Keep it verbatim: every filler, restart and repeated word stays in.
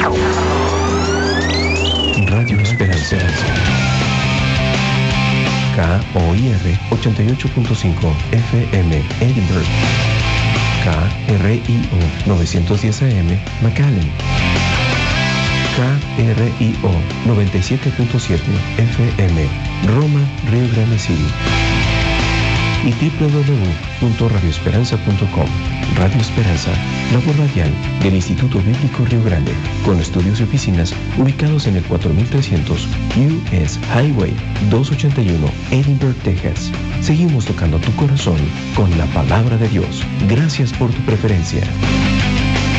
Radio Esperanza. K O I R ochenta y ocho punto cinco F M Edinburgh. K R I O novecientos diez A M McAllen. K R I O noventa y siete punto siete F M Roma, Río Grande City. Y doble u doble u doble u punto radio esperanza punto com. Radio Esperanza, la voz radial del Instituto Bíblico Río Grande, con estudios y oficinas ubicados en el cuatro mil trescientos U S Highway doscientos ochenta y uno, Edinburgh, Texas. Seguimos tocando tu corazón con la palabra de Dios. Gracias por tu preferencia.